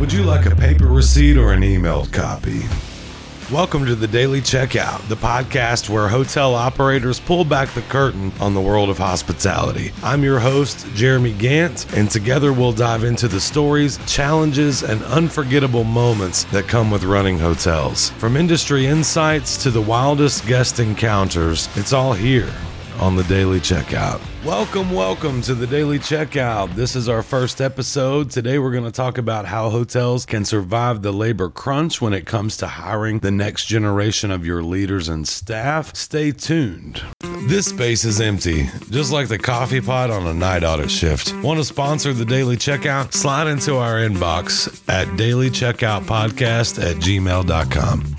Would you like a paper receipt or an emailed copy? Welcome to the Daily Checkout, the podcast where hotel operators pull back the curtain on the world of hospitality. I'm your host, Jeremy Gant, and together we'll dive into the stories, challenges, and unforgettable moments that come with running hotels. From industry insights to the wildest guest encounters, it's all here on the Daily Checkout. Welcome to the Daily Checkout. This is our first episode. Today we're going to talk about how hotels can survive the labor crunch when it comes to hiring the next generation of your leaders and staff. Stay tuned. This space is empty, just like the coffee pot on a night audit shift. Want to sponsor the Daily Checkout? Slide into our inbox at dailycheckoutpodcast@gmail.com.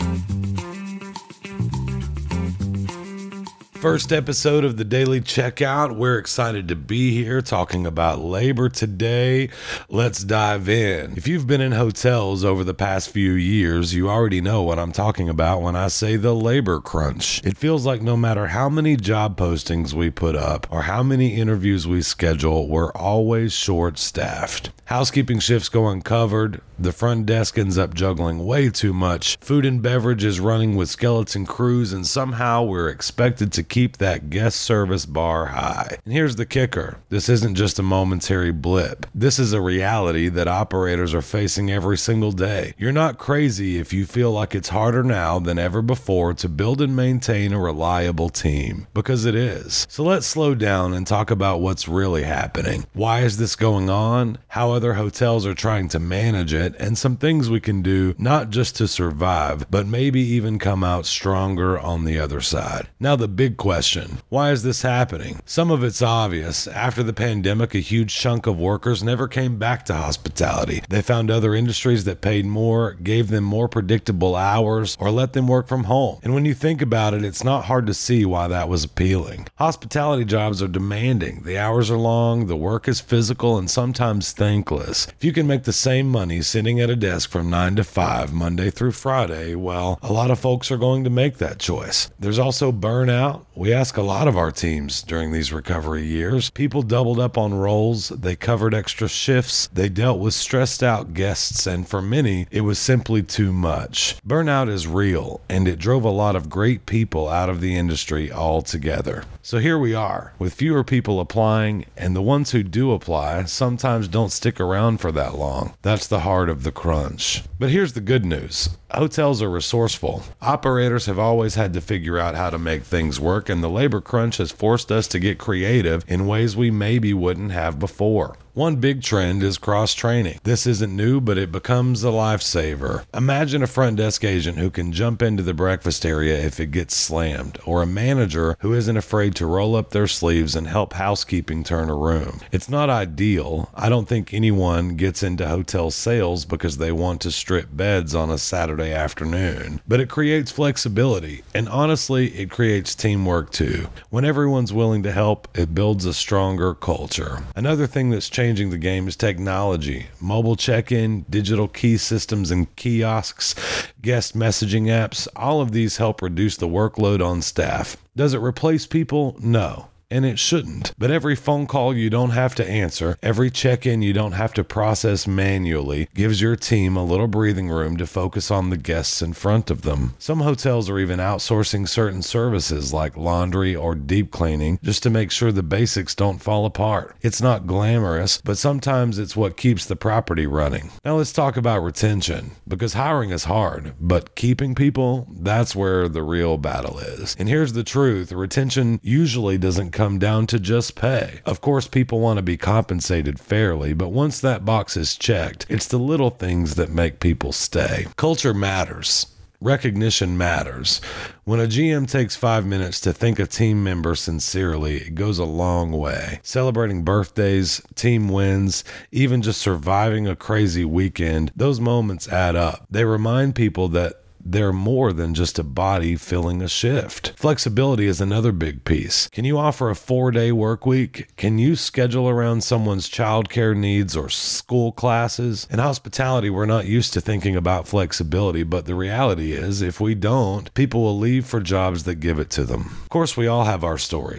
First episode of the Daily Checkout. We're excited to be here talking about labor today. Let's dive in. If you've been in hotels over the past few years, you already know what I'm talking about when I say the labor crunch. It feels like no matter how many job postings we put up or how many interviews we schedule, we're always short-staffed. Housekeeping shifts go uncovered. The front desk ends up juggling way too much. Food and beverage is running with skeleton crews, and somehow we're expected to keep that guest service bar high. And here's the kicker. This isn't just a momentary blip. This is a reality that operators are facing every single day. You're not crazy if you feel like it's harder now than ever before to build and maintain a reliable team, because it is. So let's slow down and talk about what's really happening. Why is this going on? How other hotels are trying to manage it, and some things we can do not just to survive, but maybe even come out stronger on the other side. Now the big question, why is this happening? Some of it's obvious. After the pandemic, a huge chunk of workers never came back to hospitality. They found other industries that paid more, gave them more predictable hours, or let them work from home. And when you think about it, it's not hard to see why that was appealing. Hospitality jobs are demanding. The hours are long, the work is physical, and sometimes thankless. If you can make the same money sitting at a desk from 9 to 5, Monday through Friday, well, a lot of folks are going to make that choice. There's also burnout. We ask a lot of our teams during these recovery years. People doubled up on roles, they covered extra shifts, they dealt with stressed out guests, and for many, it was simply too much. Burnout is real, and it drove a lot of great people out of the industry altogether. So here we are, with fewer people applying, and the ones who do apply sometimes don't stick around for that long. That's the heart of the crunch. But here's the good news. Hotels are resourceful. Operators have always had to figure out how to make things work, and the labor crunch has forced us to get creative in ways we maybe wouldn't have before. One big trend is cross-training. This isn't new, but it becomes a lifesaver. Imagine a front desk agent who can jump into the breakfast area if it gets slammed, or a manager who isn't afraid to roll up their sleeves and help housekeeping turn a room. It's not ideal. I don't think anyone gets into hotel sales because they want to strip beds on a Saturday afternoon, but it creates flexibility, and honestly, it creates teamwork too. When everyone's willing to help, it builds a stronger culture. Another thing that's changing the game is technology. Mobile check-in, digital key systems and kiosks, guest messaging apps, all of these help reduce the workload on staff. Does it replace people? No. And it shouldn't. But every phone call you don't have to answer, every check-in you don't have to process manually, gives your team a little breathing room to focus on the guests in front of them. Some hotels are even outsourcing certain services like laundry or deep cleaning just to make sure the basics don't fall apart. It's not glamorous, but sometimes it's what keeps the property running. Now let's talk about retention, because hiring is hard, but keeping people, that's where the real battle is. And here's the truth, retention usually doesn't come down to just pay. Of course, people want to be compensated fairly, but once that box is checked, it's the little things that make people stay. Culture matters. Recognition matters. When a GM takes 5 minutes to thank a team member sincerely, it goes a long way. Celebrating birthdays, team wins, even just surviving a crazy weekend, those moments add up. They remind people that they're more than just a body filling a shift. Flexibility is another big piece. Can you offer a 4-day work week? Can you schedule around someone's childcare needs or school classes? In hospitality, we're not used to thinking about flexibility, but the reality is, if we don't, people will leave for jobs that give it to them. Of course, we all have our stories.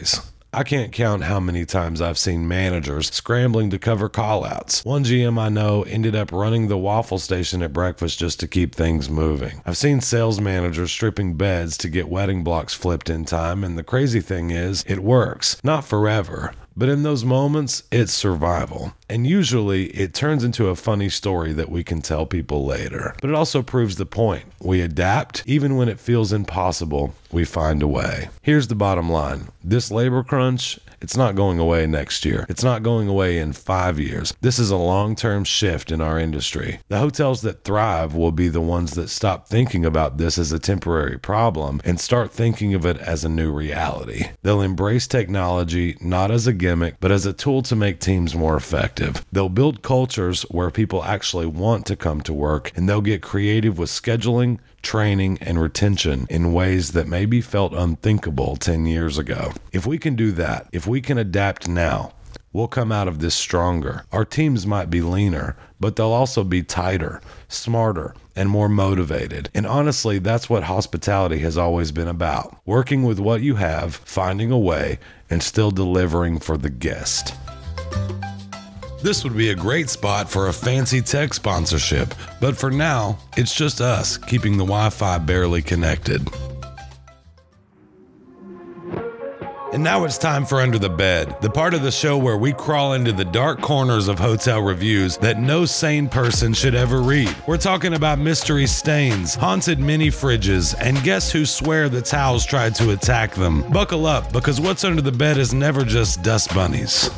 I can't count how many times I've seen managers scrambling to cover callouts. One GM I know ended up running the waffle station at breakfast just to keep things moving. I've seen sales managers stripping beds to get wedding blocks flipped in time, and the crazy thing is, it works. Not forever. But in those moments, it's survival. And usually, it turns into a funny story that we can tell people later. But it also proves the point. We adapt. Even when it feels impossible, we find a way. Here's the bottom line. This labor crunch, it's not going away next year. It's not going away in 5 years. This is a long-term shift in our industry. The hotels that thrive will be the ones that stop thinking about this as a temporary problem and start thinking of it as a new reality. They'll embrace technology not as a gimmick, but as a tool to make teams more effective. They'll build cultures where people actually want to come to work, and they'll get creative with scheduling, training, and retention in ways that maybe felt unthinkable 10 years ago. If we can do that, if we can adapt now, we'll come out of this stronger. Our teams might be leaner, but they'll also be tighter, smarter, and more motivated. And honestly, that's what hospitality has always been about. Working with what you have, finding a way, and still delivering for the guest. This would be a great spot for a fancy tech sponsorship, but for now, it's just us keeping the Wi-Fi barely connected. And now it's time for Under the Bed, the part of the show where we crawl into the dark corners of hotel reviews that no sane person should ever read. We're talking about mystery stains, haunted mini fridges, and guests who swear the towels tried to attack them. Buckle up, because what's under the bed is never just dust bunnies.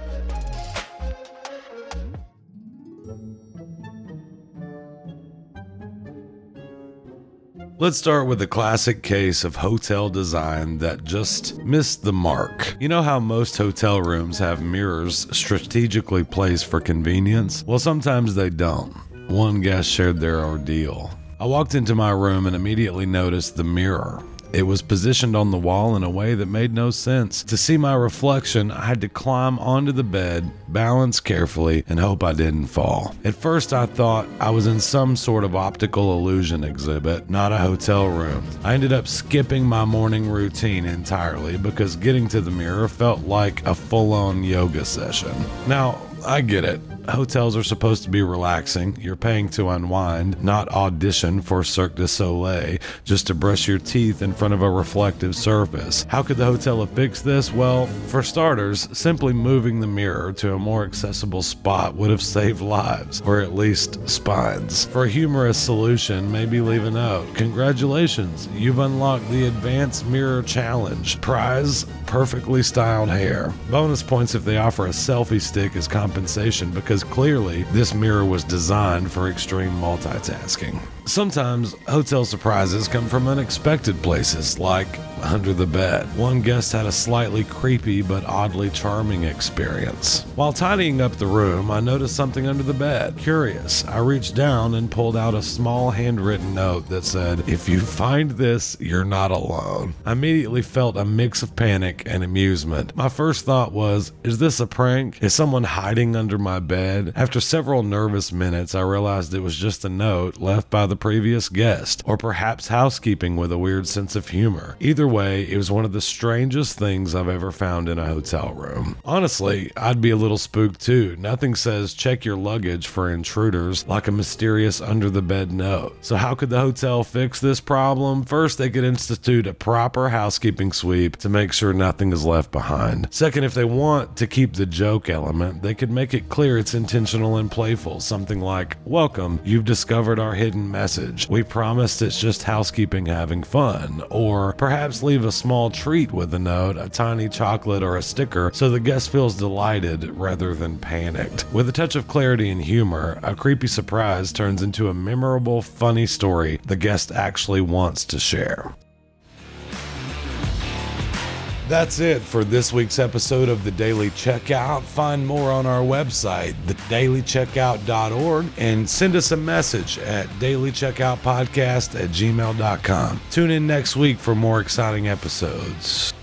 Let's start with a classic case of hotel design that just missed the mark. You know how most hotel rooms have mirrors strategically placed for convenience? Well, sometimes they don't. One guest shared their ordeal. I walked into my room and immediately noticed the mirror. It was positioned on the wall in a way that made no sense. To see my reflection, I had to climb onto the bed, balance carefully, and hope I didn't fall. At first, I thought I was in some sort of optical illusion exhibit, not a hotel room. I ended up skipping my morning routine entirely because getting to the mirror felt like a full-on yoga session. Now, I get it. Hotels are supposed to be relaxing. You're paying to unwind, not audition for Cirque du Soleil just to brush your teeth in front of a reflective surface. How could the hotel have fixed this? Well, for starters, simply moving the mirror to a more accessible spot would have saved lives, or at least spines. For a humorous solution, maybe leave a note. Congratulations, you've unlocked the Advanced Mirror Challenge. Prize, perfectly styled hair. Bonus points if they offer a selfie stick as compensation, because clearly this mirror was designed for extreme multitasking. Sometimes hotel surprises come from unexpected places, like under the bed. One guest had a slightly creepy but oddly charming experience. While tidying up the room, I noticed something under the bed. Curious, I reached down and pulled out a small handwritten note that said, "If you find this, you're not alone." I immediately felt a mix of panic and amusement. My first thought was, is this a prank? Is someone hiding under my bed? After several nervous minutes, I realized it was just a note left by the previous guest, or perhaps housekeeping with a weird sense of humor. Either way, it was one of the strangest things I've ever found in a hotel room. Honestly, I'd be a little spooked too. Nothing says check your luggage for intruders like a mysterious under-the-bed note. So how could the hotel fix this problem? First, they could institute a proper housekeeping sweep to make sure nothing is left behind. Second, if they want to keep the joke element, they could make it clear it's intentional and playful. Something like, "Welcome, you've discovered our hidden message. We promised it's just housekeeping having fun." Or perhaps leave a small treat with a note, a tiny chocolate or a sticker, so the guest feels delighted rather than panicked. With a touch of clarity and humor, a creepy surprise turns into a memorable, funny story the guest actually wants to share. That's it for this week's episode of The Daily Checkout. Find more on our website, thedailycheckout.org, and send us a message at dailycheckoutpodcast@gmail.com. Tune in next week for more exciting episodes.